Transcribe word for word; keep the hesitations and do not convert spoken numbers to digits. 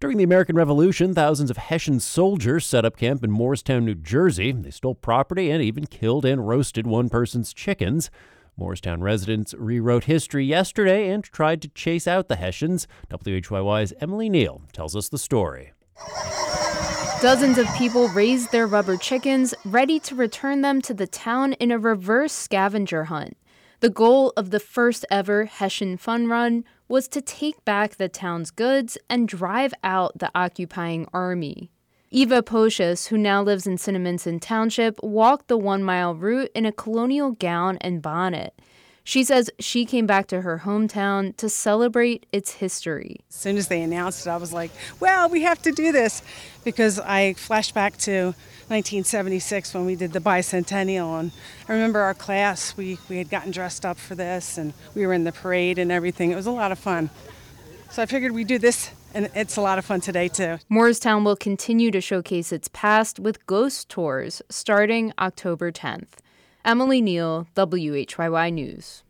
During the American Revolution, thousands of Hessian soldiers set up camp in Morristown, New Jersey. They stole property and even killed and roasted one person's chickens. Morristown residents rewrote history yesterday and tried to chase out the Hessians. W H Y Y's Emily Neal tells us the story. Dozens of people raised their rubber chickens, ready to return them to the town in a reverse scavenger hunt. The goal of the first ever Hessian Fun Run was to take back the town's goods and drive out the occupying army. Eva Pocius, who now lives in Cinnaminson Township, walked the one-mile route in a colonial gown and bonnet. She says she came back to her hometown to celebrate its history. As soon as they announced it, I was like, well, we have to do this, because I flashed back to nineteen seventy-six when we did the bicentennial, and I remember our class, we, we had gotten dressed up for this, and we were in the parade and everything. It was a lot of fun. So I figured we'd do this, and it's a lot of fun today, too. Morristown will continue to showcase its past with ghost tours starting October tenth. Emily Neal, W H Y Y News.